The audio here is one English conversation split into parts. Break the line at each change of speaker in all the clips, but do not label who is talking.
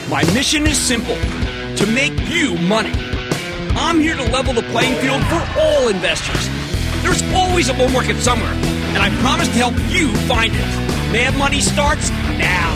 My mission is simple, to make you money. I'm here to level the playing field for all investors. There's always a bull market somewhere, and I promise to help you find it. Mad Money starts now.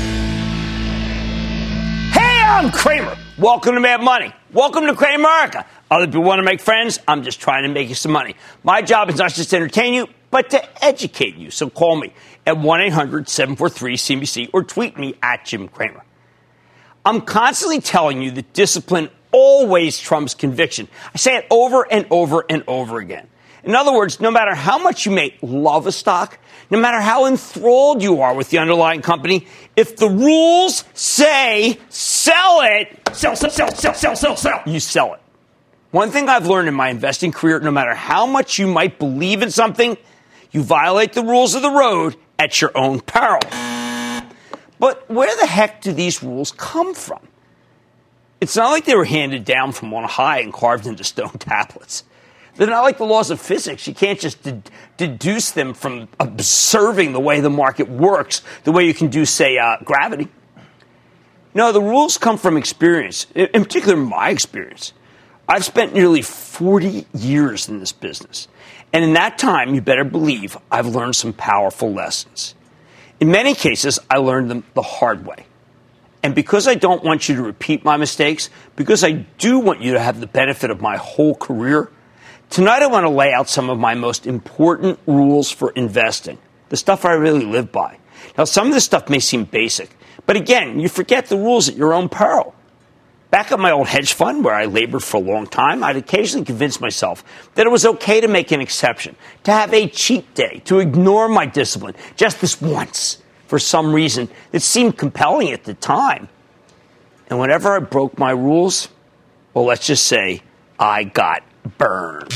Hey, I'm Cramer. Welcome to Mad Money. Welcome to Cramerica. Other people want to make friends. I'm just trying to make you some money. My job is not just to entertain you, but to educate you. So call me at 1-800-743-CNBC or tweet me at Jim Cramer. I'm constantly telling you that discipline always trumps conviction. I say it over and over and over again. In other words, no matter how much you may love a stock, no matter how enthralled you are with the underlying company, if the rules say sell it, sell, you sell it. One thing I've learned in my investing career, no matter how much you might believe in something, you violate the rules of the road at your own peril. But where the heck do these rules come from? It's not like they were handed down from on high and carved into stone tablets. They're not like the laws of physics. You can't just deduce them from observing the way the market works, the way you can do, say, gravity. No, the rules come from experience, in particular my experience. I've spent nearly 40 years in this business. And in that time, you better believe I've learned some powerful lessons. In many cases, I learned them the hard way. And because I don't want you to repeat my mistakes, because I do want you to have the benefit of my whole career, tonight I want to lay out some of my most important rules for investing, the stuff I really live by. Now, some of this stuff may seem basic, but again, you forget the rules at your own peril. Back at my old hedge fund, where I labored for a long time, I'd occasionally convince myself that it was okay to make an exception, to have a cheat day, to ignore my discipline just this once for some reason that seemed compelling at the time. And whenever I broke my rules, well, let's just say I got burned.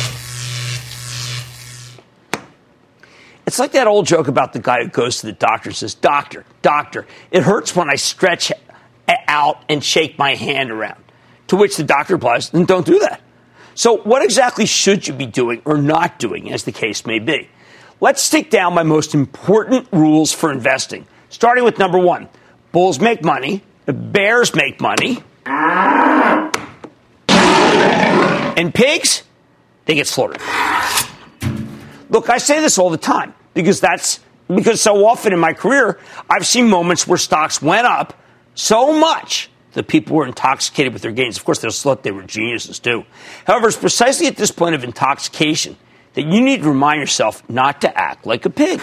It's like that old joke about the guy who goes to the doctor and says, Doctor, it hurts when I stretch out and shake my hand around. To which the doctor replies, then don't do that. So what exactly should you be doing or not doing, as the case may be? Let's take down my most important rules for investing, starting with number one. Bulls make money, the bears make money, and pigs, they get slaughtered. Look, I say this all the time because so often in my career, I've seen moments where stocks went up so much that people were intoxicated with their gains. Of course, they were geniuses, too. However, it's precisely at this point of intoxication that you need to remind yourself not to act like a pig.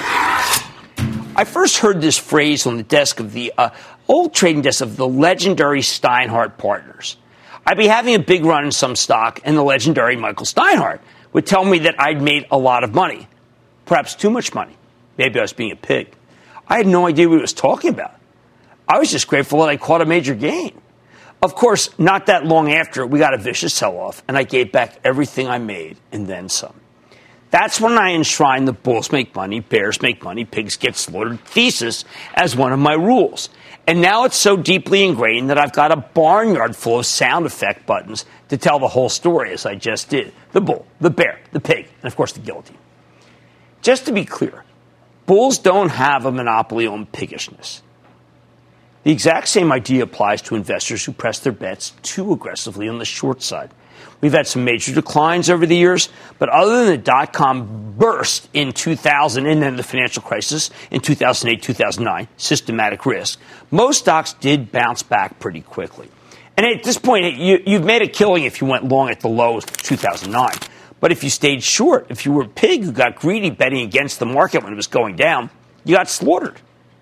I first heard this phrase on the desk of the old trading desk of the legendary Steinhardt partners. I'd be having a big run in some stock, and the legendary Michael Steinhardt would tell me that I'd made a lot of money, perhaps too much money. Maybe I was being a pig. I had no idea what he was talking about. I was just grateful that I caught a major gain. Of course, not that long after, we got a vicious sell-off, and I gave back everything I made and then some. That's when I enshrined the bulls make money, bears make money, pigs get slaughtered thesis as one of my rules. And now it's so deeply ingrained that I've got a barnyard full of sound effect buttons to tell the whole story, as I just did. The bull, the bear, the pig, and of course the guillotine. Just to be clear, bulls don't have a monopoly on piggishness. The exact same idea applies to investors who press their bets too aggressively on the short side. We've had some major declines over the years, but other than the dot-com burst in 2000 and then the financial crisis in 2008, 2009, systematic risk, most stocks did bounce back pretty quickly. And at this point, you've made a killing if you went long at the lows of 2009. But if you stayed short, if you were a pig who got greedy betting against the market when it was going down, you got slaughtered.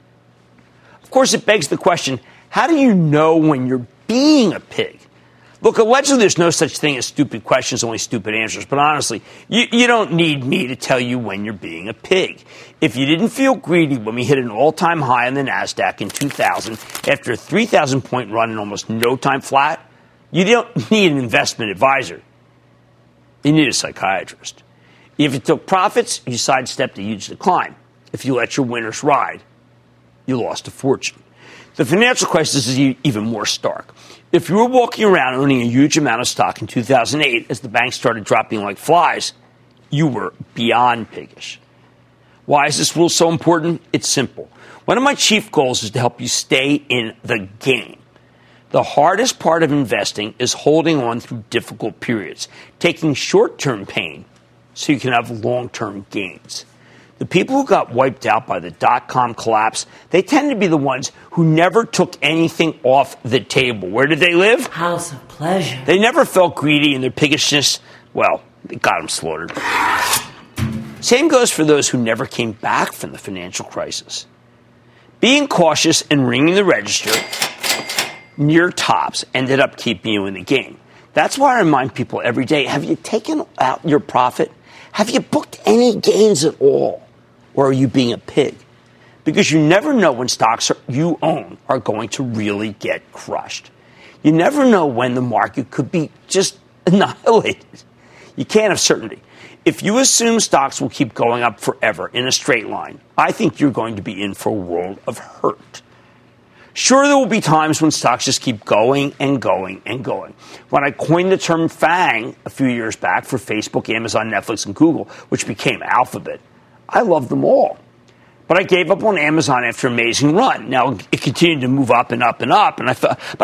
Of course, it begs the question, how do you know when you're being a pig? Look, allegedly there's no such thing as stupid questions, only stupid answers. But honestly, you don't need me to tell you when you're being a pig. If you didn't feel greedy when we hit an all-time high on the NASDAQ in 2000 after a 3,000-point run in almost no time flat, you don't need an investment advisor. You need a psychiatrist. If you took profits, you sidestepped a huge decline. If you let your winners ride, you lost a fortune. The financial crisis is even more stark. If you were walking around owning a huge amount of stock in 2008 as the banks started dropping like flies, you were beyond piggish. Why is this rule so important? It's simple. One of my chief goals is to help you stay in the game. The hardest part of investing is holding on through difficult periods, taking short-term pain so you can have long-term gains. The people who got wiped out by the dot-com collapse, they tend to be the ones who never took anything off the table. Where did they live?
House of pleasure.
They never felt greedy in their piggishness. Well, they got them slaughtered. Same goes for those who never came back from the financial crisis. Being cautious and ringing the register near tops ended up keeping you in the game. That's why I remind people every day, have you taken out your profit? Have you booked any gains at all? Or are you being a pig? Because you never know when stocks you own are going to really get crushed. You never know when the market could be just annihilated. You can't have certainty. If you assume stocks will keep going up forever in a straight line, I think you're going to be in for a world of hurt. Sure, there will be times when stocks just keep going and going and going. When I coined the term FANG a few years back for Facebook, Amazon, Netflix, and Google, which became Alphabet, I loved them all. But I gave up on Amazon after an amazing run. Now, it continued to move up and up and up, and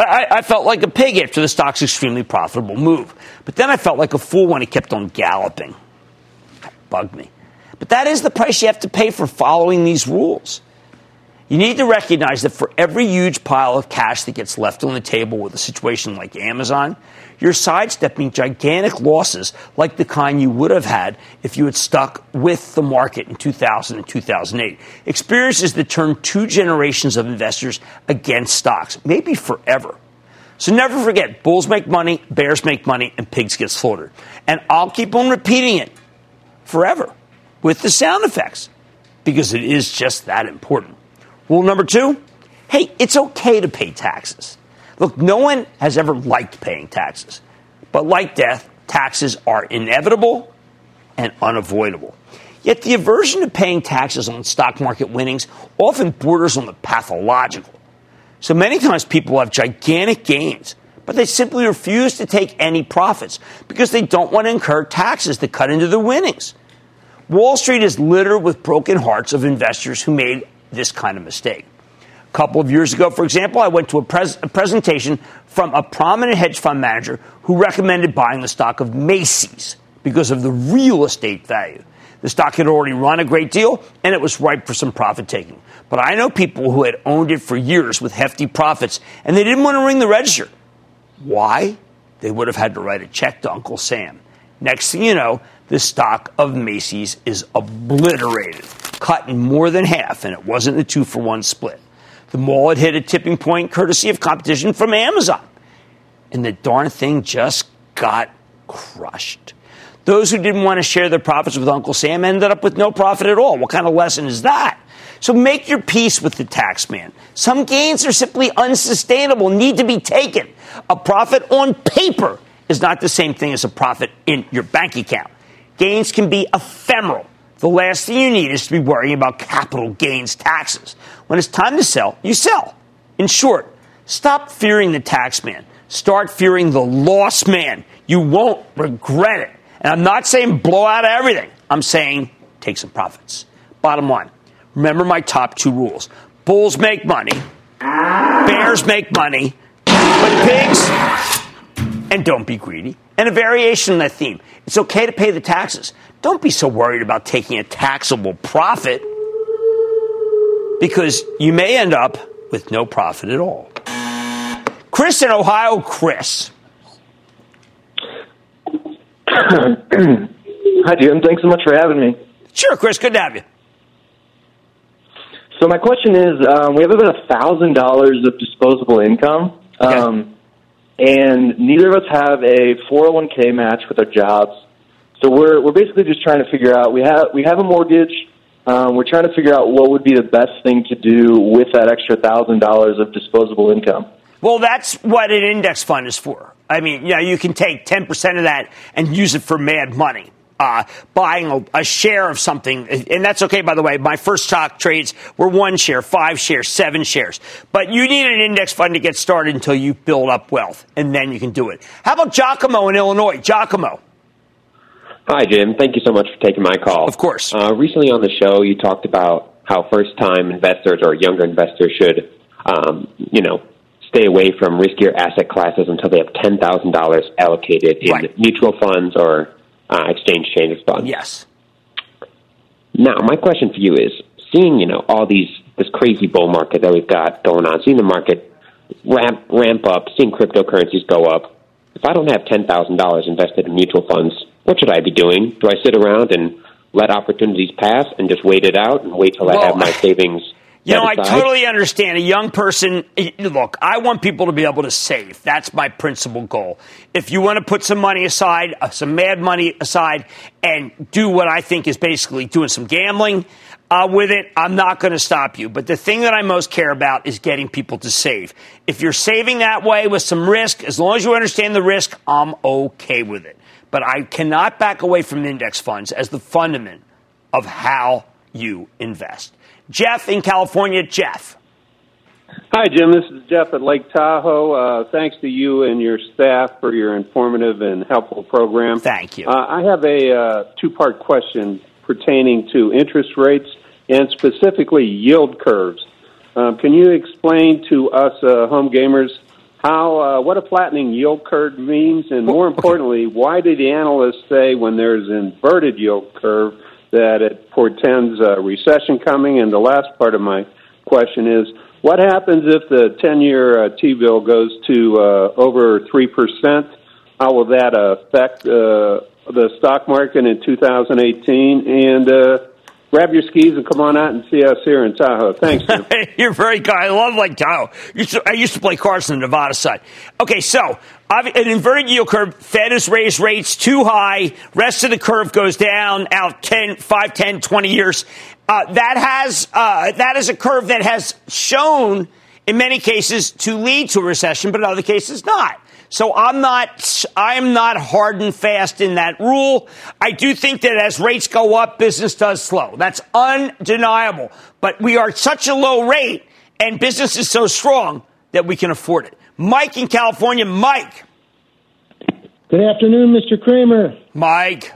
I felt like a pig after the stock's extremely profitable move. But then I felt like a fool when it kept on galloping. That bugged me. But that is the price you have to pay for following these rules. You need to recognize that for every huge pile of cash that gets left on the table with a situation like Amazon, you're sidestepping gigantic losses like the kind you would have had if you had stuck with the market in 2000 and 2008. Experiences that turn two generations of investors against stocks, maybe forever. So never forget, bulls make money, bears make money, and pigs get slaughtered. And I'll keep on repeating it forever with the sound effects because it is just that important. Rule number 2, hey, it's okay to pay taxes. Look, no one has ever liked paying taxes. But like death, taxes are inevitable and unavoidable. Yet the aversion to paying taxes on stock market winnings often borders on the pathological. So many times people have gigantic gains, but they simply refuse to take any profits because they don't want to incur taxes that cut into their winnings. Wall Street is littered with broken hearts of investors who made this kind of mistake. A couple of years ago, for example, I went to a presentation from a prominent hedge fund manager who recommended buying the stock of Macy's because of the real estate value. The stock had already run a great deal, and it was ripe for some profit taking. But I know people who had owned it for years with hefty profits, and they didn't want to ring the register. Why? They would have had to write a check to Uncle Sam. Next thing you know, the stock of Macy's is obliterated, cut in more than half, and it wasn't a 2-for-1 split. The mall had hit a tipping point courtesy of competition from Amazon. And the darn thing just got crushed. Those who didn't want to share their profits with Uncle Sam ended up with no profit at all. What kind of lesson is that? So make your peace with the tax man. Some gains are simply unsustainable, need to be taken. A profit on paper is not the same thing as a profit in your bank account. Gains can be ephemeral. The last thing you need is to be worrying about capital gains taxes. When it's time to sell, you sell. In short, stop fearing the tax man. Start fearing the loss man. You won't regret it. And I'm not saying blow out everything. I'm saying take some profits. Bottom line, remember my top 2 rules. Bulls make money. Bears make money. But pigs, and don't be greedy. And a variation on that theme. It's okay to pay the taxes. Don't be so worried about taking a taxable profit because you may end up with no profit at all. Chris in Ohio. Chris.
Hi, Jim. Thanks so much for having me.
Sure, Chris. Good to have you.
So my question is, we have about $1,000 of disposable income, and neither of us have a 401k match with our jobs. So we're basically just trying to figure out, we have a mortgage. We're trying to figure out what would be the best thing to do with that extra $1,000 of disposable income.
Well, that's what an index fund is for. I mean, you can take 10% of that and use it for mad money. Buying a share of something, and that's okay, by the way. My first stock trades were 1 share, 5 shares, 7 shares. But you need an index fund to get started until you build up wealth, and then you can do it. How about Giacomo in Illinois? Giacomo.
Hi, Jim. Thank you so much for taking my call.
Of course.
Recently on the show, you talked about how first-time investors or younger investors should, stay away from riskier asset classes until they have $10,000 allocated in mutual funds or exchange-traded funds.
Yes.
Now, my question for you is, seeing, all this crazy bull market that we've got going on, seeing the market ramp up, seeing cryptocurrencies go up, if I don't have $10,000 invested in mutual funds, what should I be doing? Do I sit around and let opportunities pass and just wait it out and wait till I have my savings?
I totally understand. A young person, look, I want people to be able to save. That's my principal goal. If you want to put some money aside, some mad money aside, and do what I think is basically doing some gambling with it, I'm not going to stop you. But the thing that I most care about is getting people to save. If you're saving that way with some risk, as long as you understand the risk, I'm okay with it. But I cannot back away from index funds as the fundament of how you invest. Jeff in California. Jeff.
Hi, Jim. This is Jeff at Lake Tahoe. Thanks to you and your staff for your informative and helpful program.
Thank you.
I have a two-part question pertaining to interest rates and specifically yield curves. Can you explain to us home gamers what a flattening yield curve means? And more importantly, why do the analysts say when there's an inverted yield curve that it portends a recession coming? And the last part of my question is, what happens if the 10-year T-bill goes to over 3%? How will that affect the stock market in 2018? And grab your skis and come on out and see us here in Tahoe. Thanks, Jim.
You're very kind. I love Lake Tahoe. I used to play cards on the Nevada side. Okay, so an inverted yield curve, Fed has raised rates too high. Rest of the curve goes down out 5, 10, 20 years. That is a curve that has shown in many cases to lead to a recession, but in other cases not. So I'm not hard and fast in that rule. I do think that as rates go up, business does slow. That's undeniable. But we are at such a low rate and business is so strong that we can afford it. Mike in California. Mike.
Good afternoon, Mr. Cramer.
Mike.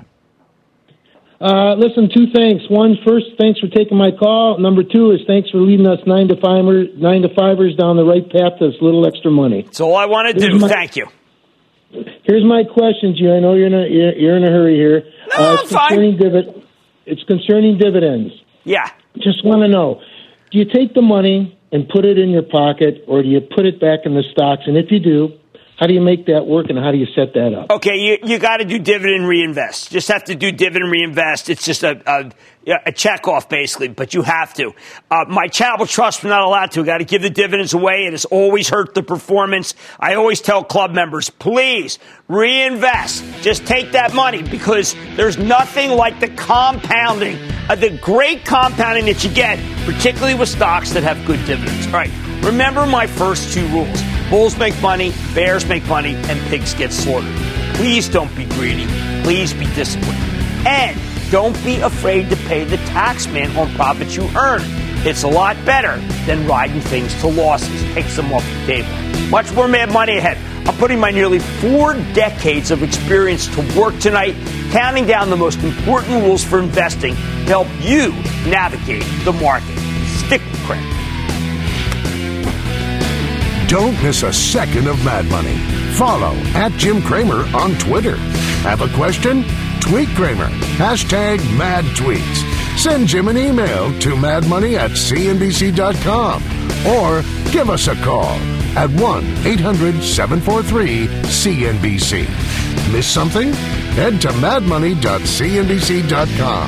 Listen, two things. One, first, thanks for taking my call. Number two is thanks for leading us 9 to 5ers down the right path to this little extra money.
That's all I want to do. Thank you.
Here's my question to you. I know you're in a hurry here.
No,
it's concerning it's concerning dividends.
Yeah.
Just want to know, do you take the money and put it in your pocket, or do you put it back in the stocks? And if you do, how do you make that work, and how do you set that up?
Okay, you got to do dividend reinvest. Just have to do dividend reinvest. It's just a checkoff, basically, but you have to. My charitable trust, we're not allowed to. Got to give the dividends away. It has always hurt the performance. I always tell club members, please reinvest. Just take that money, because there's nothing like the compounding, the great compounding that you get, particularly with stocks that have good dividends. All right, remember my first two rules. Bulls make money, bears make money, and pigs get slaughtered. Please don't be greedy. Please be disciplined. And don't be afraid to pay the tax man on profits you earn. It's a lot better than riding things to losses. Takes them off the table. Much more mad money ahead. I'm putting my nearly 4 decades of experience to work tonight, counting down the most important rules for investing to help you navigate the market. Stick with Craig.
Don't miss a second of Mad Money. Follow @Jim Cramer on Twitter. Have a question? Tweet Cramer. #MadTweets. Send Jim an email to madmoney@cnbc.com or give us a call at 1-800-743-CNBC. Miss something? Head to madmoney.cnbc.com.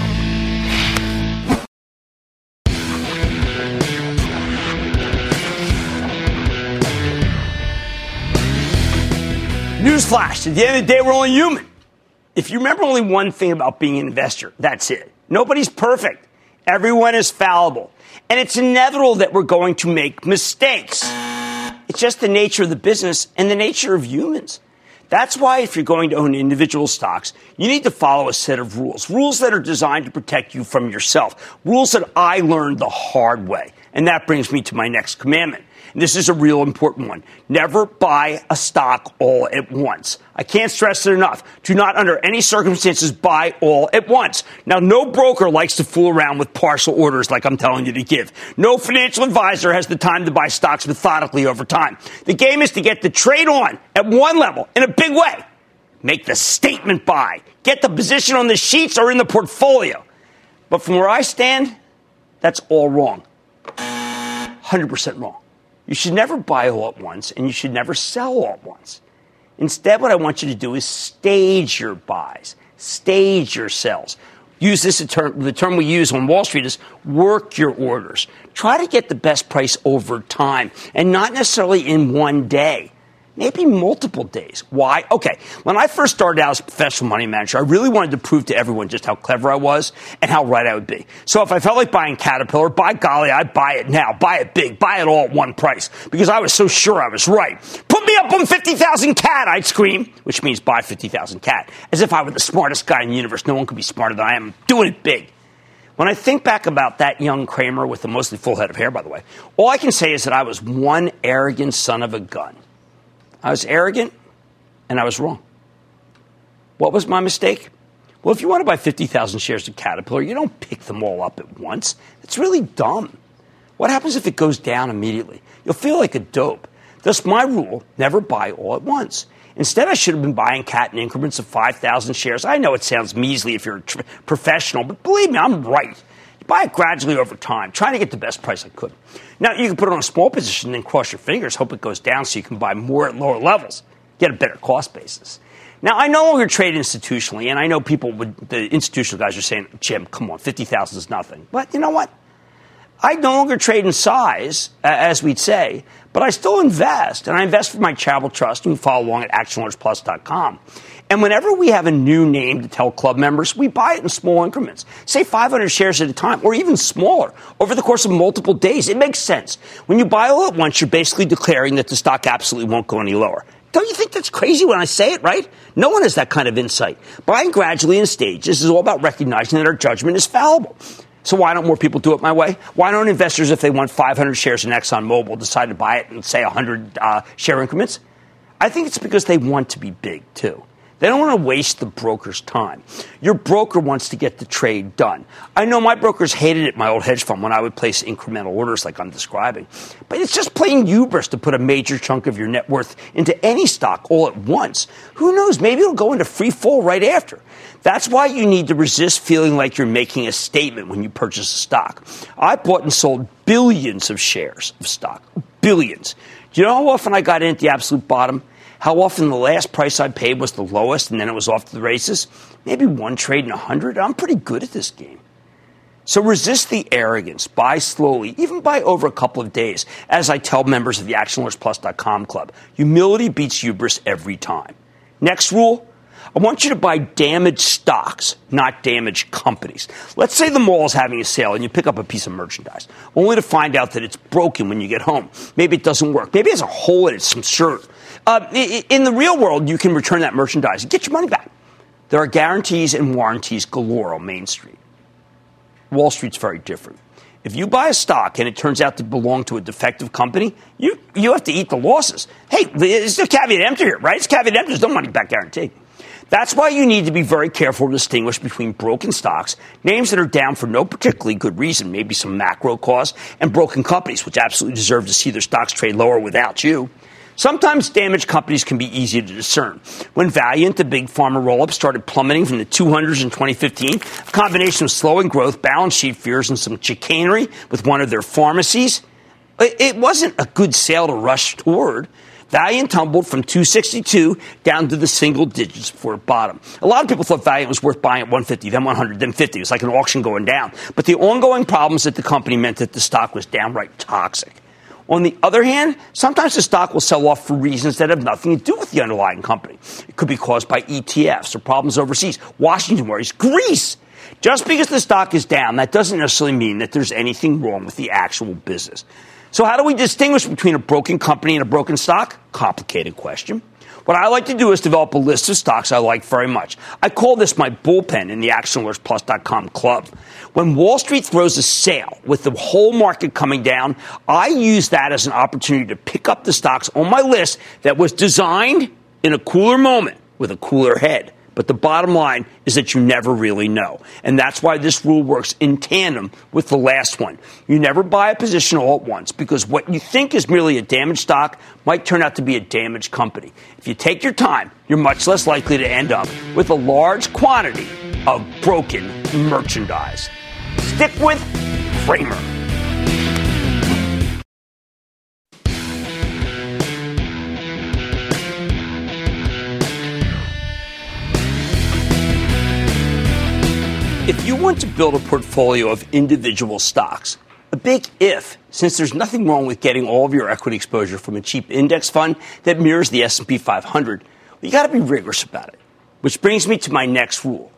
Newsflash, at the end of the day, we're only human. If you remember only one thing about being an investor, that's it. Nobody's perfect. Everyone is fallible. And it's inevitable that we're going to make mistakes. It's just the nature of the business and the nature of humans. That's why if you're going to own individual stocks, you need to follow a set of rules. Rules that are designed to protect you from yourself. Rules that I learned the hard way. And that brings me to my next commandment. And this is a real important one. Never buy a stock all at once. I can't stress it enough. Do not, under any circumstances, buy all at once. Now, no broker likes to fool around with partial orders like I'm telling you to give. No financial advisor has the time to buy stocks methodically over time. The game is to get the trade on at one level in a big way. Make the statement buy. Get the position on the sheets or in the portfolio. But from where I stand, that's all wrong. 100% wrong. You should never buy all at once, and you should never sell all at once. Instead, what I want you to do is stage your buys, stage your sells. Use this term, the term we use on Wall Street is work your orders. Try to get the best price over time, and not necessarily in one day. Maybe multiple days. Why? Okay, when I first started out as a professional money manager, I really wanted to prove to everyone just how clever I was and how right I would be. So if I felt like buying Caterpillar, by golly, I'd buy it now. Buy it big. Buy it all at one price. Because I was so sure I was right. Put me up on 50,000 cat, I'd scream. Which means buy 50,000 cat. As if I were the smartest guy in the universe. No one could be smarter than I am. I'm doing it big. When I think back about that young Kramer with a mostly full head of hair, by the way, all I can say is that I was one arrogant son of a gun. I was arrogant, and I was wrong. What was my mistake? Well, if you want to buy 50,000 shares of Caterpillar, you don't pick them all up at once. It's really dumb. What happens if it goes down immediately? You'll feel like a dope. Thus, my rule, never buy all at once. Instead, I should have been buying Cat in increments of 5,000 shares. I know it sounds measly if you're a professional, but believe me, I'm right. Buy it gradually over time, trying to get the best price I could. Now, you can put it on a small position and cross your fingers, hope it goes down so you can buy more at lower levels, get a better cost basis. Now, I no longer trade institutionally, and I know the institutional guys are saying, Jim, come on, 50,000 is nothing. But you know what? I no longer trade in size, as we'd say, but I still invest, and I invest for my charitable trust. You can follow along at actionalertsplus.com. And whenever we have a new name to tell club members, we buy it in small increments, say 500 shares at a time, or even smaller, over the course of multiple days. It makes sense. When you buy all at once, you're basically declaring that the stock absolutely won't go any lower. Don't you think that's crazy when I say it, right? No one has that kind of insight. Buying gradually in stages is all about recognizing that our judgment is fallible. So why don't more people do it my way? Why don't investors, if they want 500 shares in ExxonMobil, decide to buy it in, say, 100 share increments? I think it's because they want to be big, too. They don't want to waste the broker's time. Your broker wants to get the trade done. I know my brokers hated it, my old hedge fund, when I would place incremental orders like I'm describing. But it's just plain hubris to put a major chunk of your net worth into any stock all at once. Who knows? Maybe it'll go into free fall right after. That's why you need to resist feeling like you're making a statement when you purchase a stock. I bought and sold billions of shares of stock. Billions. Do you know how often I got in at the absolute bottom? How often the last price I paid was the lowest and then it was off to the races? Maybe one trade in 100. I'm pretty good at this game. So resist the arrogance. Buy slowly, even buy over a couple of days, as I tell members of the ActionAlertsPlus.com club. Humility beats hubris every time. Next rule, I want you to buy damaged stocks, not damaged companies. Let's say the mall is having a sale and you pick up a piece of merchandise, only to find out that it's broken when you get home. Maybe it doesn't work. Maybe it has a hole in it, some shirt. In the real world, you can return that merchandise and get your money back. There are guarantees and warranties galore on Main Street. Wall Street's very different. If you buy a stock and it turns out to belong to a defective company, you have to eat the losses. Hey, it's a caveat emptor here, right? It's caveat emptor. There's no money back guarantee. That's why you need to be very careful to distinguish between broken stocks, names that are down for no particularly good reason, maybe some macro cause, and broken companies, which absolutely deserve to see their stocks trade lower without you. Sometimes damaged companies can be easy to discern. When Valiant, the big pharma roll-up, started plummeting from the 200s in 2015, a combination of slowing growth, balance sheet fears, and some chicanery with one of their pharmacies, it wasn't a good sale to rush toward. Valiant tumbled from 262 down to the single digits before it bottomed. A lot of people thought Valiant was worth buying at 150, then 100, then 50. It was like an auction going down. But the ongoing problems at the company meant that the stock was downright toxic. On the other hand, sometimes the stock will sell off for reasons that have nothing to do with the underlying company. It could be caused by ETFs or problems overseas. Washington worries Greece. Just because the stock is down, that doesn't necessarily mean that there's anything wrong with the actual business. So how do we distinguish between a broken company and a broken stock? Complicated question. What I like to do is develop a list of stocks I like very much. I call this my bullpen in the ActionAlertsPlus.com club. When Wall Street throws a sale with the whole market coming down, I use that as an opportunity to pick up the stocks on my list that was designed in a cooler moment with a cooler head. But the bottom line is that you never really know. And that's why this rule works in tandem with the last one. You never buy a position all at once because what you think is merely a damaged stock might turn out to be a damaged company. If you take your time, you're much less likely to end up with a large quantity of broken merchandise. Stick with Cramer. If you want to build a portfolio of individual stocks, a big if, since there's nothing wrong with getting all of your equity exposure from a cheap index fund that mirrors the S&P 500, you got to be rigorous about it. Which brings me to my next rule.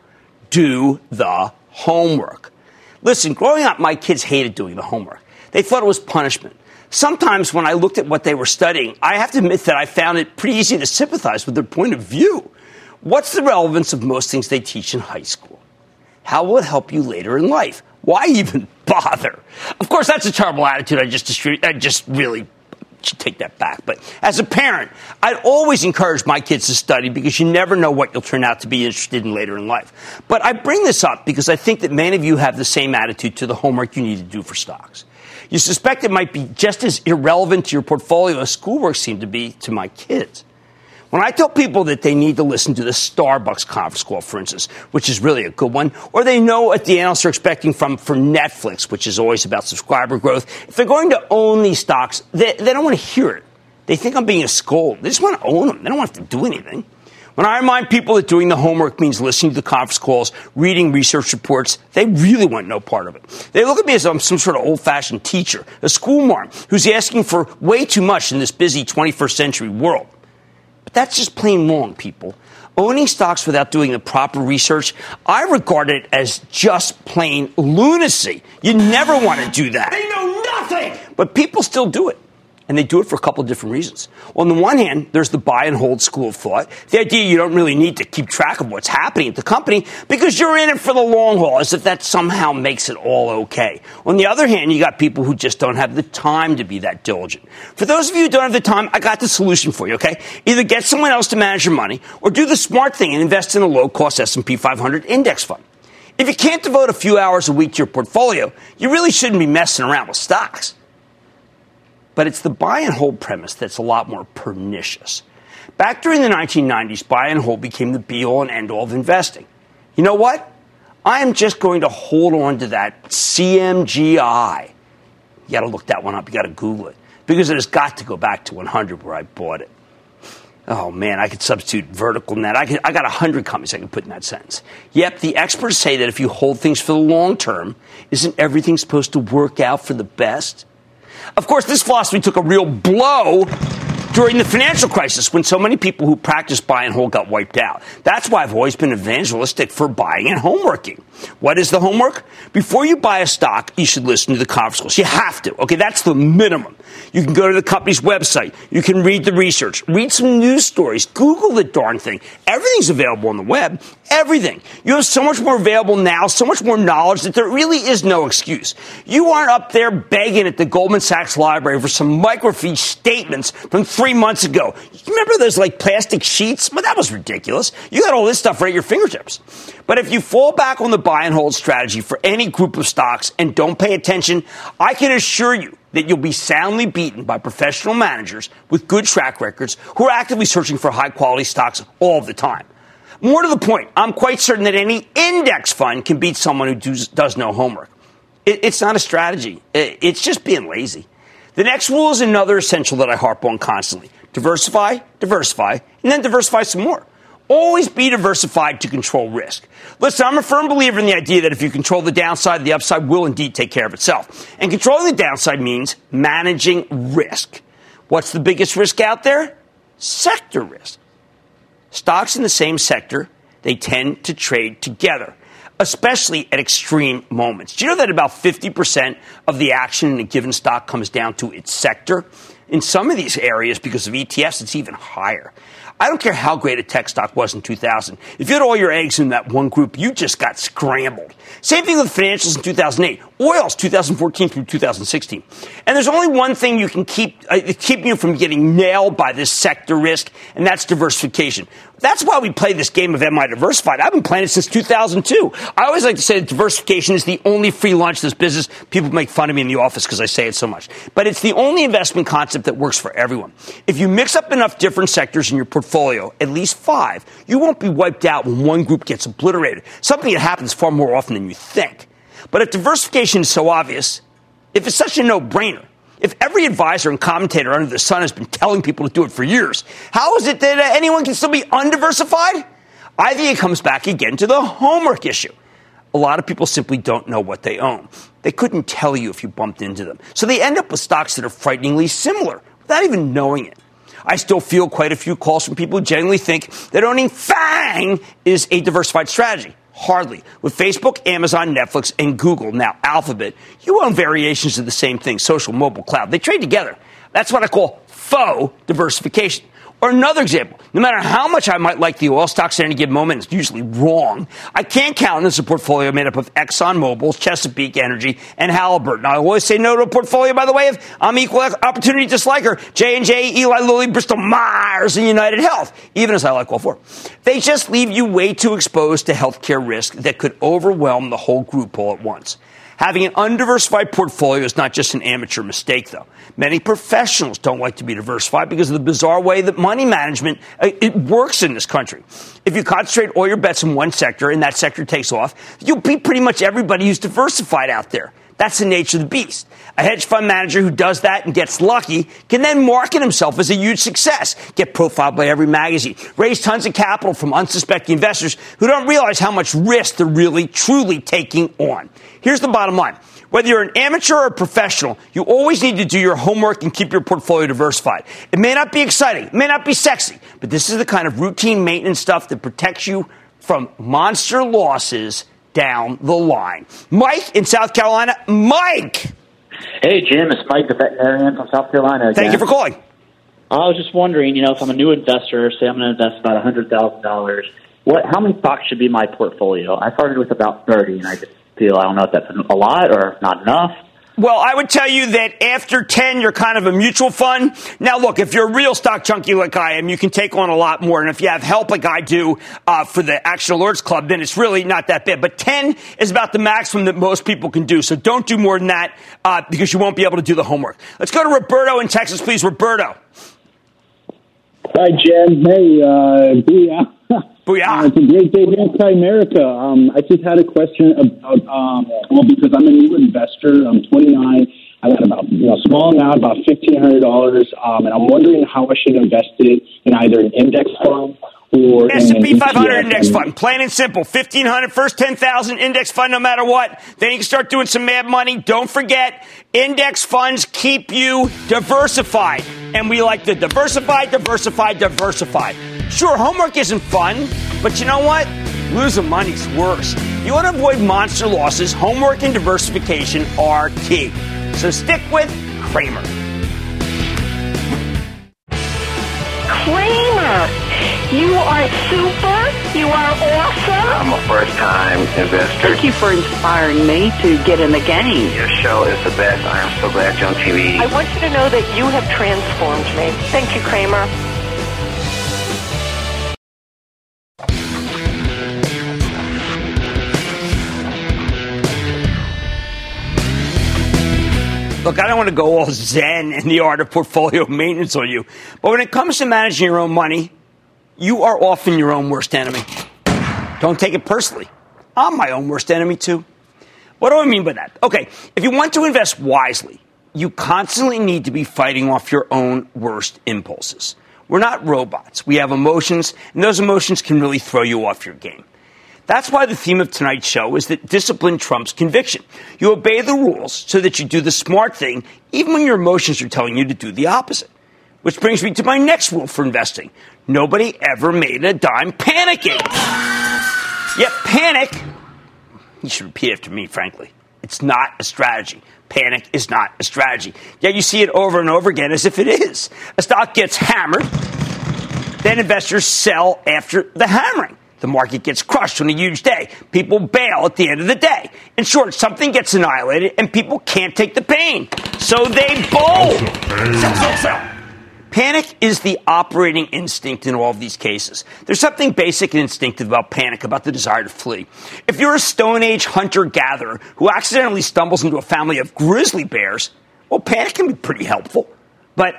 Do the homework. Listen, growing up, my kids hated doing the homework. They thought it was punishment. Sometimes when I looked at what they were studying, I have to admit that I found it pretty easy to sympathize with their point of view. What's the relevance of most things they teach in high school? How will it help you later in life? Why even bother? Of course, that's a terrible attitude. I just really should take that back. But as a parent, I'd always encourage my kids to study because you never know what you'll turn out to be interested in later in life. But I bring this up because I think that many of you have the same attitude to the homework you need to do for stocks. You suspect it might be just as irrelevant to your portfolio as schoolwork seemed to be to my kids. When I tell people that they need to listen to the Starbucks conference call, for instance, which is really a good one, or they know what the analysts are expecting for Netflix, which is always about subscriber growth, if they're going to own these stocks, they don't want to hear it. They think I'm being a scold. They just want to own them. They don't want to do anything. When I remind people that doing the homework means listening to the conference calls, reading research reports, they really want no part of it. They look at me as I'm some sort of old-fashioned teacher, a schoolmarm, who's asking for way too much in this busy 21st century world. But that's just plain wrong, people. Owning stocks without doing the proper research, I regard it as just plain lunacy. You never want to do that. They know nothing! But people still do it. And they do it for a couple of different reasons. Well, on the one hand, there's the buy and hold school of thought. The idea you don't really need to keep track of what's happening at the company because you're in it for the long haul, as if that somehow makes it all okay. On the other hand, you got people who just don't have the time to be that diligent. For those of you who don't have the time, I got the solution for you, okay? Either get someone else to manage your money or do the smart thing and invest in a low-cost S&P 500 index fund. If you can't devote a few hours a week to your portfolio, you really shouldn't be messing around with stocks. But it's the buy and hold premise that's a lot more pernicious. Back during the 1990s, buy and hold became the be-all and end-all of investing. You know what? I am just going to hold on to that CMGI. You got to look that one up. You got to Google it. Because it has got to go back to 100 where I bought it. Oh, man, I could substitute vertical net. I got 100 companies I can put in that sentence. Yep, the experts say that if you hold things for the long term, isn't everything supposed to work out for the best? Of course, this philosophy took a real blow during the financial crisis when so many people who practiced buy and hold got wiped out. That's why I've always been evangelistic for buying and homeworking. What is the homework? Before you buy a stock, you should listen to the conference calls. You have to. Okay, that's the minimum. You can go to the company's website. You can read the research. Read some news stories. Google the darn thing. Everything's available on the web. Everything. You have so much more available now, so much more knowledge that there really is no excuse. You aren't up there begging at the Goldman Sachs library for some microfiche statements from 3 months ago. You remember those plastic sheets? Well, that was ridiculous. You got all this stuff right at your fingertips. But if you fall back on the buy and hold strategy for any group of stocks and don't pay attention, I can assure you that you'll be soundly beaten by professional managers with good track records who are actively searching for high-quality stocks all the time. More to the point, I'm quite certain that any index fund can beat someone who does no homework. It's not a strategy. It's just being lazy. The next rule is another essential that I harp on constantly. Diversify, and then diversify some more. Always be diversified to control risk. Listen, I'm a firm believer in the idea that if you control the downside, the upside will indeed take care of itself. And controlling the downside means managing risk. What's the biggest risk out there? Sector risk. Stocks in the same sector, they tend to trade together, especially at extreme moments. Do you know that about 50% of the action in a given stock comes down to its sector? In some of these areas, because of ETFs, it's even higher. I don't care how great a tech stock was in 2000. If you had all your eggs in that one group, you just got scrambled. Same thing with financials in 2008. Oil's 2014 through 2016. And there's only one thing you can keep you from getting nailed by this sector risk, and that's diversification. That's why we play this game of Am I Diversified? I've been playing it since 2002. I always like to say that diversification is the only free lunch in this business. People make fun of me in the office because I say it so much. But it's the only investment concept that works for everyone. If you mix up enough different sectors in your portfolio, at least 5, you won't be wiped out when one group gets obliterated, something that happens far more often than you think. But if diversification is so obvious, if it's such a no-brainer, if every advisor and commentator under the sun has been telling people to do it for years, how is it that anyone can still be undiversified? I think it comes back again to the homework issue. A lot of people simply don't know what they own. They couldn't tell you if you bumped into them. So they end up with stocks that are frighteningly similar without even knowing it. I still feel quite a few calls from people who genuinely think that owning FANG is a diversified strategy. Hardly. With Facebook, Amazon, Netflix, and Google, now Alphabet, you own variations of the same thing, social, mobile, cloud. They trade together. That's what I call faux diversification. Or another example, no matter how much I might like the oil stocks at any given moment, it's usually wrong. I can't count on this a portfolio made up of ExxonMobil, Chesapeake Energy, and Halliburton. I always say no to a portfolio, by the way, if I'm equal opportunity disliker, J&J, Eli Lilly, Bristol Myers, and United Health, even as I like all 4. They just leave you way too exposed to healthcare risk that could overwhelm the whole group all at once. Having an undiversified portfolio is not just an amateur mistake, though. Many professionals don't like to be diversified because of the bizarre way that money management it works in this country. If you concentrate all your bets in one sector and that sector takes off, you'll beat pretty much everybody who's diversified out there. That's the nature of the beast. A hedge fund manager who does that and gets lucky can then market himself as a huge success, get profiled by every magazine, raise tons of capital from unsuspecting investors who don't realize how much risk they're really, truly taking on. Here's the bottom line. Whether you're an amateur or a professional, you always need to do your homework and keep your portfolio diversified. It may not be exciting, it may not be sexy, but this is the kind of routine maintenance stuff that protects you from monster losses down the line. Mike in South Carolina. Mike!
Hey, Jim, it's Mike, the veterinarian from South Carolina again.
Thank you for calling.
I was just wondering, if I'm a new investor, say I'm going to invest about $100,000, how many stocks should be in my portfolio? I started with about 30, and I just feel, I don't know if that's a lot or not enough.
Well, I would tell you that after 10, you're kind of a mutual fund. Now, look, if you're a real stock junkie like I am, you can take on a lot more. And if you have help like I do for the Action Alerts Club, then it's really not that bad. But 10 is about the maximum that most people can do. So don't do more than that because you won't be able to do the homework. Let's go to Roberto in Texas, please. Roberto.
Hi, Jim. Hey, booyah.
Booyah.
It's a great day here in America. I just had a question about, because I'm a new investor. I'm 29. I got about, small amount, about $1,500. And I'm wondering how I should invest it in either an index fund or
S&P 500 index fund. Plain and simple. 1,500, first 10,000 index fund no matter what. Then you can start doing some mad money. Don't forget, index funds keep you diversified. And we like to diversify. Sure, homework isn't fun, but you know what? Losing money's worse. You want to avoid monster losses. Homework and diversification are key. So stick with Cramer.
Cramer, you are super. You are awesome.
I'm a first-time investor.
Thank you for inspiring me to get in the game.
Your show is the best. I am so glad you're on TV.
I want you to know that you have transformed me. Thank you, Cramer.
Look, I don't want to go all zen in the art of portfolio maintenance on you, but when it comes to managing your own money, you are often your own worst enemy. Don't take it personally. I'm my own worst enemy, too. What do I mean by that? Okay, if you want to invest wisely, you constantly need to be fighting off your own worst impulses. We're not robots. We have emotions, and those emotions can really throw you off your game. That's why the theme of tonight's show is that discipline trumps conviction. You obey the rules so that you do the smart thing, even when your emotions are telling you to do the opposite. Which brings me to my next rule for investing. Nobody ever made a dime panicking. Yet panic, you should repeat after me, frankly. It's not a strategy. Panic is not a strategy. Yet you see it over and over again as if it is. A stock gets hammered, then investors sell after the hammering. The market gets crushed on a huge day. People bail at the end of the day. In short, something gets annihilated and people can't take the pain. So they bowl. Sell. Panic is the operating instinct in all of these cases. There's something basic and instinctive about panic, about the desire to flee. If you're a Stone Age hunter-gatherer who accidentally stumbles into a family of grizzly bears, well, panic can be pretty helpful. But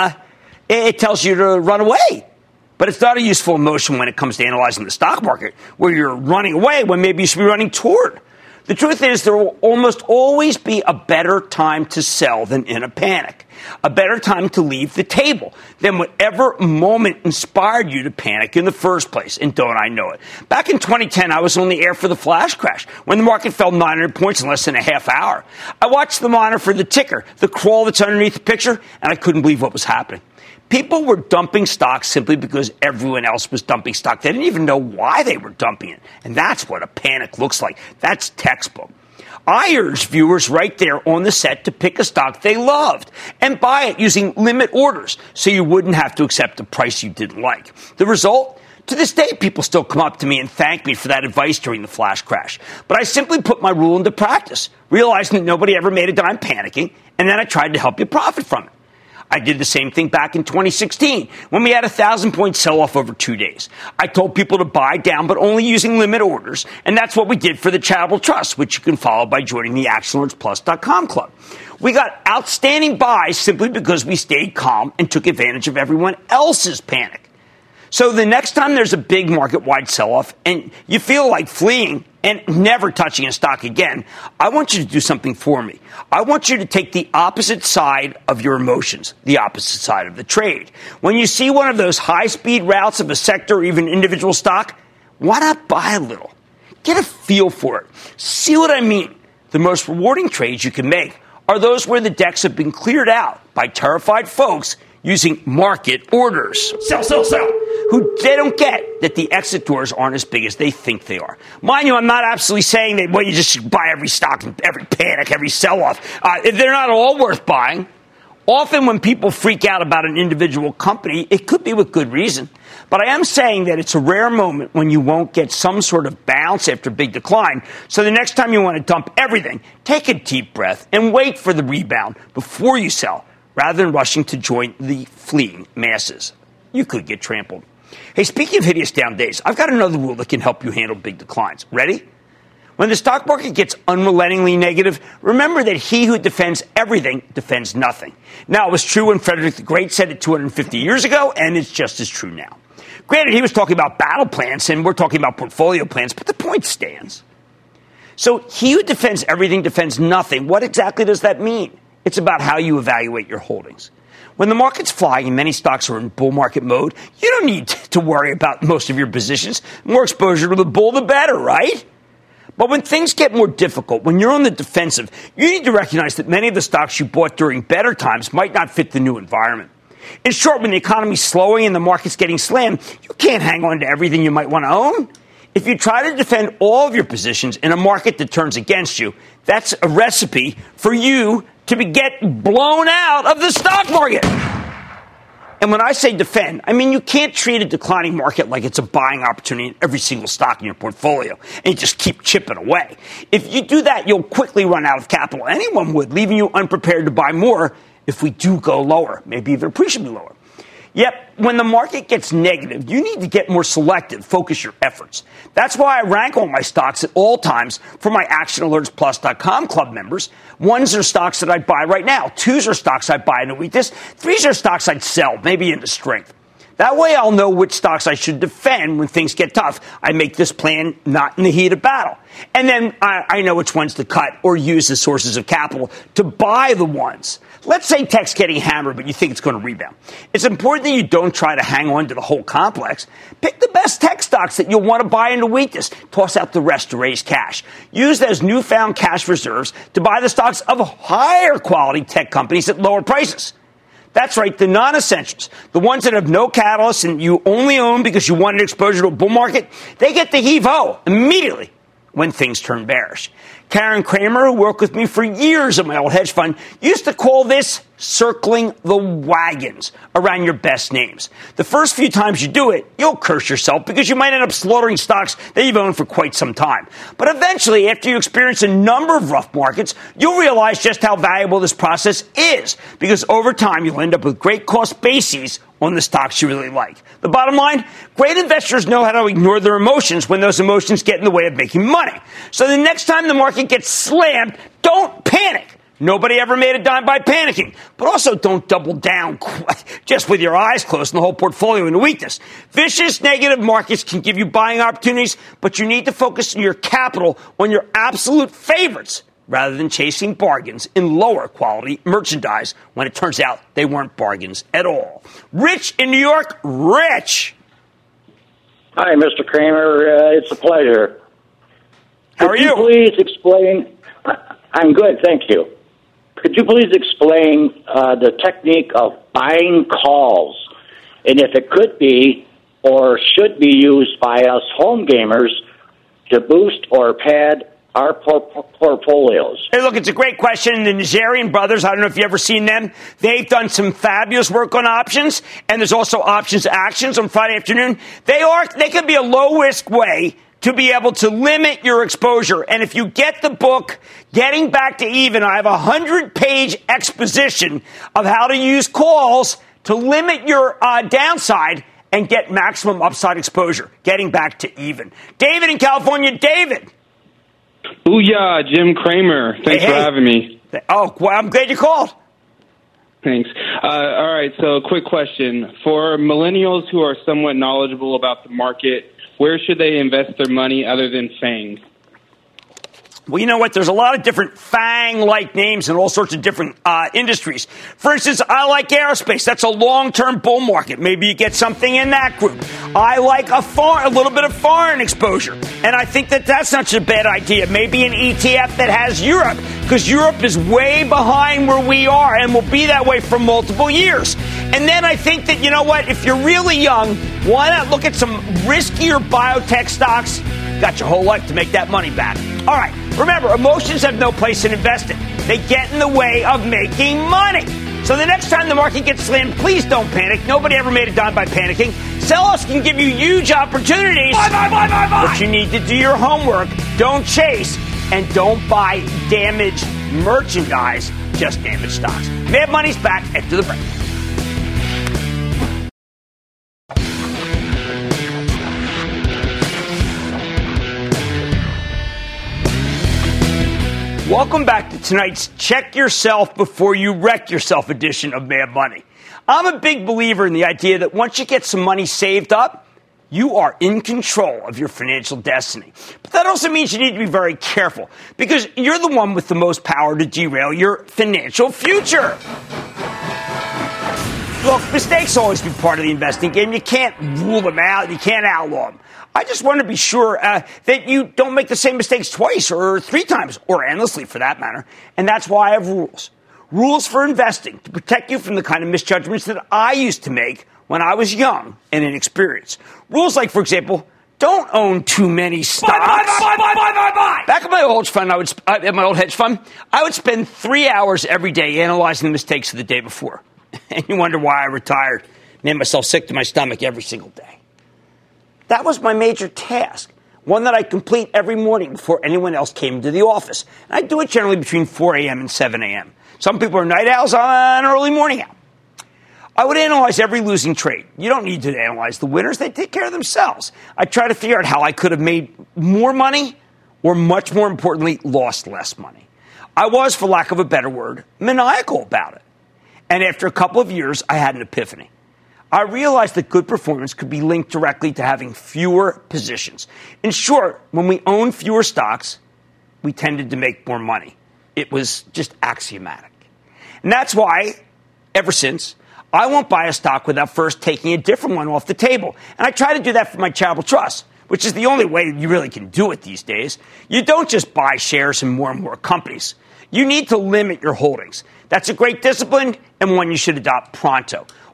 it tells you to run away. But it's not a useful emotion when it comes to analyzing the stock market, where you're running away when maybe you should be running toward. The truth is there will almost always be a better time to sell than in a panic, a better time to leave the table than whatever moment inspired you to panic in the first place. And don't I know it? Back in 2010, I was on the air for the flash crash when the market fell 900 points in less than a half hour. I watched the monitor for the ticker, the crawl that's underneath the picture, and I couldn't believe what was happening. People were dumping stock simply because everyone else was dumping stock. They didn't even know why they were dumping it. And that's what a panic looks like. That's textbook. I urge viewers right there on the set to pick a stock they loved and buy it using limit orders so you wouldn't have to accept a price you didn't like. The result? To this day, people still come up to me and thank me for that advice during the flash crash. But I simply put my rule into practice, realizing that nobody ever made a dime panicking, and then I tried to help you profit from it. I did the same thing back in 2016 when we had a 1,000-point sell-off over 2 days. I told people to buy down, but only using limit orders, and that's what we did for the Charitable Trust, which you can follow by joining the ActionAlertsPlus.com club. We got outstanding buys simply because we stayed calm and took advantage of everyone else's panic. So the next time there's a big market-wide sell-off and you feel like fleeing and never touching a stock again, I want you to do something for me. I want you to take the opposite side of your emotions, the opposite side of the trade. When you see one of those high-speed routes of a sector or even individual stock, why not buy a little? Get a feel for it. See what I mean? The most rewarding trades you can make are those where the decks have been cleared out by terrified folks using market orders. Sell. Who they don't get that the exit doors aren't as big as they think they are. Mind you, I'm not absolutely saying that, well, you just should buy every stock, every panic, every sell-off. They're not all worth buying. Often when people freak out about an individual company, it could be with good reason. But I am saying that it's a rare moment when you won't get some sort of bounce after a big decline. So the next time you want to dump everything, take a deep breath and wait for the rebound before you sell, rather than rushing to join the fleeing masses. You could get trampled. Hey, speaking of hideous down days, I've got another rule that can help you handle big declines. Ready? When the stock market gets unrelentingly negative, remember that he who defends everything defends nothing. Now, it was true when Frederick the Great said it 250 years ago, and it's just as true now. Granted, he was talking about battle plans, and we're talking about portfolio plans, but the point stands. So he who defends everything defends nothing. What exactly does that mean? It's about how you evaluate your holdings. When the market's flying and many stocks are in bull market mode, you don't need to worry about most of your positions. More exposure to the bull, the better, right? But when things get more difficult, when you're on the defensive, you need to recognize that many of the stocks you bought during better times might not fit the new environment. In short, when the economy's slowing and the market's getting slammed, you can't hang on to everything you might want to own. If you try to defend all of your positions in a market that turns against you, that's a recipe for you to get blown out of the stock market. And when I say defend, I mean you can't treat a declining market like it's a buying opportunity in every single stock in your portfolio and you just keep chipping away. If you do that, you'll quickly run out of capital. Anyone would, leaving you unprepared to buy more if we do go lower, maybe even appreciably lower. Yet, when the market gets negative, you need to get more selective, focus your efforts. That's why I rank all my stocks at all times for my ActionAlertsPlus.com club members. Ones are stocks that I buy right now. Twos are stocks I buy into weakness. Threes are stocks I'd sell, maybe into strength. That way I'll know which stocks I should defend when things get tough. I make this plan not in the heat of battle. And then I know which ones to cut or use as sources of capital to buy the ones. Let's say tech's getting hammered, but you think it's going to rebound. It's important that you don't try to hang on to the whole complex. Pick the best tech stocks that you'll want to buy into weakness. Toss out the rest to raise cash. Use those newfound cash reserves to buy the stocks of higher quality tech companies at lower prices. That's right, the non-essentials, the ones that have no catalyst and you only own because you wanted exposure to a bull market, they get the heave-ho immediately when things turn bearish. Karen Kramer, who worked with me for years at my old hedge fund, used to call this circling the wagons around your best names. The first few times you do it, you'll curse yourself because you might end up slaughtering stocks that you've owned for quite some time. But eventually, after you experience a number of rough markets, you'll realize just how valuable this process is, because over time you'll end up with great cost bases on the stocks you really like. The bottom line, great investors know how to ignore their emotions when those emotions get in the way of making money. So the next time the market gets slammed, don't panic. Nobody ever made a dime by panicking. But also don't double down just with your eyes closed and the whole portfolio into weakness. Vicious negative markets can give you buying opportunities, but you need to focus your capital on your absolute favorites rather than chasing bargains in lower quality merchandise when it turns out they weren't bargains at all. Rich in New York, Rich.
Hi, Mr. Kramer. It's a pleasure.
How are you?
Could you please explain? I'm good, thank you. Could you please explain the technique of buying calls, and if it could be or should be used by us home gamers to boost or pad our portfolios?
Hey, look, it's a great question. The Nazarian brothers, I don't know if you've ever seen them. They've done some fabulous work on options, and there's also options actions on Friday afternoon. They can be a low-risk way to be able to limit your exposure. And if you get the book, Getting Back to Even, I have a 100-page exposition of how to use calls to limit your downside and get maximum upside exposure. Getting Back to Even. David in California. David.
Booyah, Jim Cramer. Thanks for having me.
Oh, well, I'm glad you called.
Thanks. All right, so quick question. For millennials who are somewhat knowledgeable about the market, where should they invest their money other than FANG?
Well, you know what? There's a lot of different FANG-like names in all sorts of different industries. For instance, I like aerospace. That's a long-term bull market. Maybe you get something in that group. I like a little bit of foreign exposure. And I think that that's not such a bad idea. Maybe an ETF that has Europe, because Europe is way behind where we are and will be that way for multiple years. And then I think that, you know what? If you're really young, why not look at some riskier biotech stocks? Got your whole life to make that money back. All right. Remember, emotions have no place in investing. They get in the way of making money. So the next time the market gets slammed, please don't panic. Nobody ever made a dime by panicking. Sell-offs can give you huge opportunities. Buy. But you need to do your homework. Don't chase. And don't buy damaged merchandise, just damaged stocks. Mad Money's back after the break. Welcome back to tonight's Check Yourself Before You Wreck Yourself edition of Mad Money. I'm a big believer in the idea that once you get some money saved up, you are in control of your financial destiny. But that also means you need to be very careful, because you're the one with the most power to derail your financial future. Look, mistakes always be part of the investing game. You can't rule them out. You can't outlaw them. I just want to be sure that you don't make the same mistakes twice or three times, or endlessly for that matter. And that's why I have rules. Rules for investing to protect you from the kind of misjudgments that I used to make when I was young and inexperienced. Rules like, for example, don't own too many stocks. Buy. Back at my old hedge fund, I would spend 3 hours every day analyzing the mistakes of the day before. And you wonder why I retired. Made myself sick to my stomach every single day. That was my major task, one that I complete every morning before anyone else came to the office. And I do it generally between 4 a.m. and 7 a.m. Some people are night owls, I'm an early morning owl. I would analyze every losing trade. You don't need to analyze the winners. They take care of themselves. I try to figure out how I could have made more money or, much more importantly, lost less money. I was, for lack of a better word, maniacal about it. And after a couple of years, I had an epiphany. I realized that good performance could be linked directly to having fewer positions. In short, when we own fewer stocks, we tended to make more money. It was just axiomatic. And that's why, ever since, I won't buy a stock without first taking a different one off the table. And I try to do that for my charitable trust, which is the only way you really can do it these days. You don't just buy shares in more and more companies. You need to limit your holdings. That's a great discipline and one you should adopt pronto.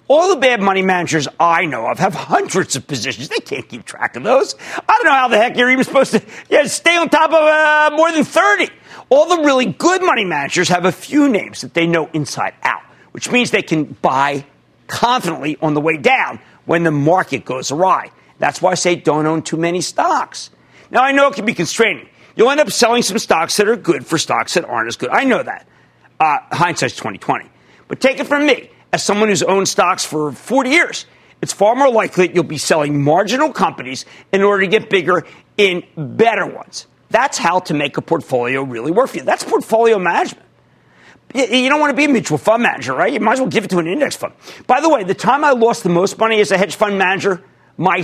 All the bad money managers I know of have hundreds of positions. They can't keep track of those. I don't know how the heck you're even supposed to stay on top of more than 30. All the really good money managers have a few names that they know inside out, which means they can buy confidently on the way down when the market goes awry. That's why I say don't own too many stocks. Now, I know it can be constraining. You'll end up selling some stocks that are good for stocks that aren't as good. I know that. Hindsight's 20/20. But take it from me, as someone who's owned stocks for 40 years, it's far more likely that you'll be selling marginal companies in order to get bigger in better ones. That's how to make a portfolio really work for you. That's portfolio management. You don't want to be a mutual fund manager, right? You might as well give it to an index fund. By the way, the time I lost the most money as a hedge fund manager, my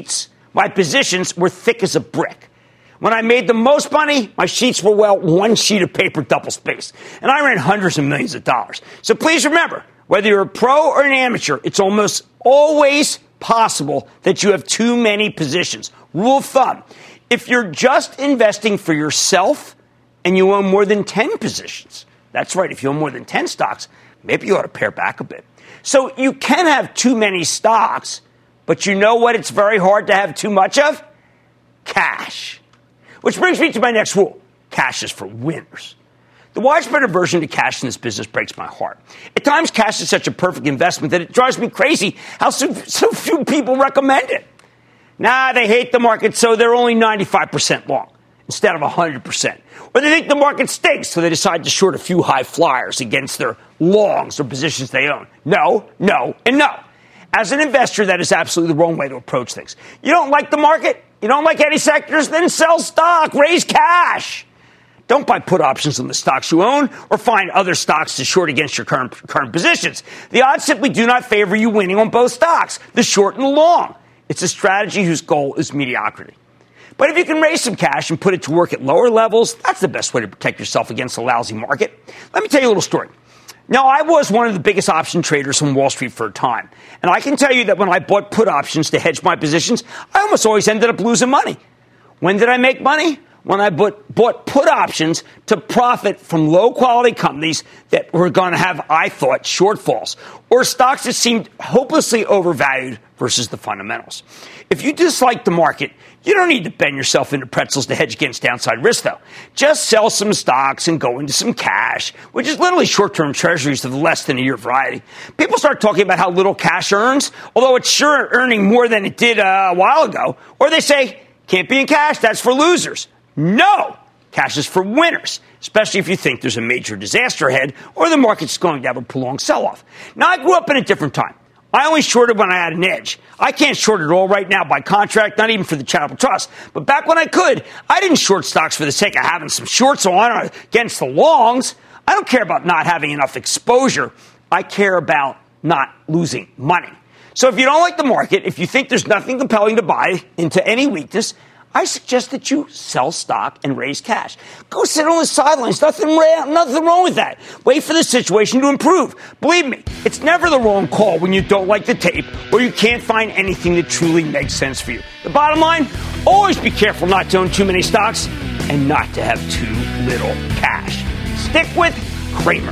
positions were thick as a brick. When I made the most money, my sheets were, one sheet of paper double-spaced. And I ran hundreds of millions of dollars. So please remember, whether you're a pro or an amateur, it's almost always possible that you have too many positions. Rule of thumb, if you're just investing for yourself and you own more than 10 positions, that's right, if you own more than 10 stocks, maybe you ought to pare back a bit. So you can have too many stocks, but you know what it's very hard to have too much of? Cash. Which brings me to my next rule. Cash is for winners. The widespread aversion to cash in this business breaks my heart. At times, cash is such a perfect investment that it drives me crazy how so few people recommend it. They hate the market, so they're only 95% long instead of 100%. Or they think the market stinks, so they decide to short a few high flyers against their longs or positions they own. No, and no. As an investor, that is absolutely the wrong way to approach things. You don't like the market? You don't like any sectors? Then sell stock. Raise cash. Don't buy put options on the stocks you own or find other stocks to short against your current positions. The odds simply do not favor you winning on both stocks, the short and the long. It's a strategy whose goal is mediocrity. But if you can raise some cash and put it to work at lower levels, that's the best way to protect yourself against a lousy market. Let me tell you a little story. Now, I was one of the biggest option traders on Wall Street for a time. And I can tell you that when I bought put options to hedge my positions, I almost always ended up losing money. When did I make money? When I bought put options to profit from low-quality companies that were going to have, I thought, shortfalls, or stocks that seemed hopelessly overvalued versus the fundamentals. If you dislike the market, you don't need to bend yourself into pretzels to hedge against downside risk, though. Just sell some stocks and go into some cash, which is literally short-term treasuries of the less than a year variety. People start talking about how little cash earns, although it's sure earning more than it did a while ago. Or they say, can't be in cash, that's for losers. No! Cash is for winners, especially if you think there's a major disaster ahead or the market's going to have a prolonged sell-off. Now, I grew up in a different time. I only shorted when I had an edge. I can't short it all right now by contract, not even for the charitable trust. But back when I could, I didn't short stocks for the sake of having some shorts on or against the longs. I don't care about not having enough exposure. I care about not losing money. So if you don't like the market, if you think there's nothing compelling to buy into any weakness, I suggest that you sell stock and raise cash. Go sit on the sidelines. Nothing wrong with that. Wait for the situation to improve. Believe me, it's never the wrong call when you don't like the tape or you can't find anything that truly makes sense for you. The bottom line, always be careful not to own too many stocks and not to have too little cash. Stick with Cramer.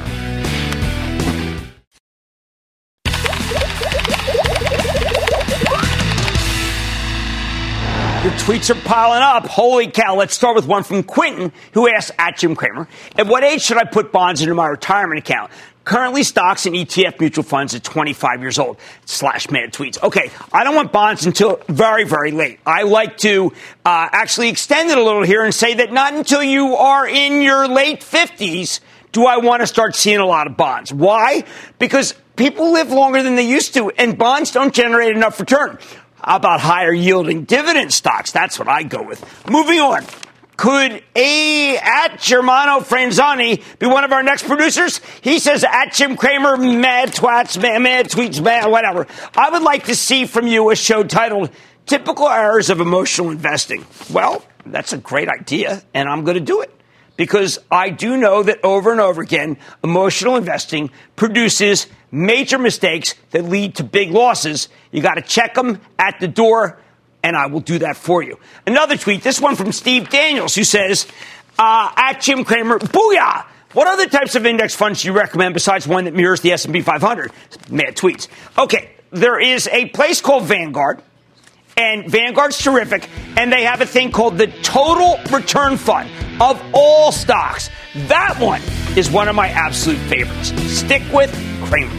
Your tweets are piling up. Holy cow. Let's start with one from Quentin, who asked at Jim Cramer, at what age should I put bonds into my retirement account? Currently, stocks and ETF mutual funds at 25 years old. /mad tweets. Okay, I don't want bonds until very, very late. I like to actually extend it a little here and say that not until you are in your late 50s do I want to start seeing a lot of bonds. Why? Because people live longer than they used to, and bonds don't generate enough return. How about higher yielding dividend stocks? That's what I go with. Moving on. Could at Germano Franzani be one of our next producers? He says at Jim Cramer, mad twats, mad tweets, mad whatever. I would like to see from you a show titled Typical Errors of Emotional Investing. Well, that's a great idea, and I'm going to do it. Because I do know that over and over again, emotional investing produces major mistakes that lead to big losses. You got to check them at the door, and I will do that for you. Another tweet, this one from Steve Daniels, who says, at Jim Cramer, booyah! What other types of index funds do you recommend besides one that mirrors the S&P 500? Mad tweets. Okay, there is a place called Vanguard, and Vanguard's terrific, and they have a thing called the Total Return Fund of all stocks. That one is one of my absolute favorites. Stick with Cramer.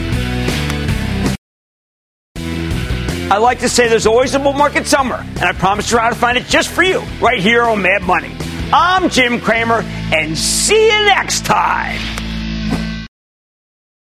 I like to say there's always a bull market somewhere, and I promise you how to find it just for you, right here on Mad Money. I'm Jim Cramer, and see you next time.